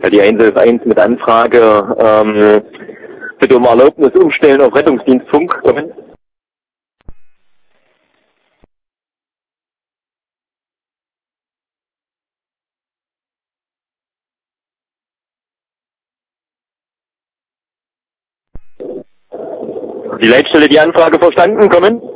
Ja, die 111 mit Anfrage, bitte um Erlaubnis umstellen auf Rettungsdienstfunk. Kommen. Die Leitstelle, die Anfrage verstanden, kommen.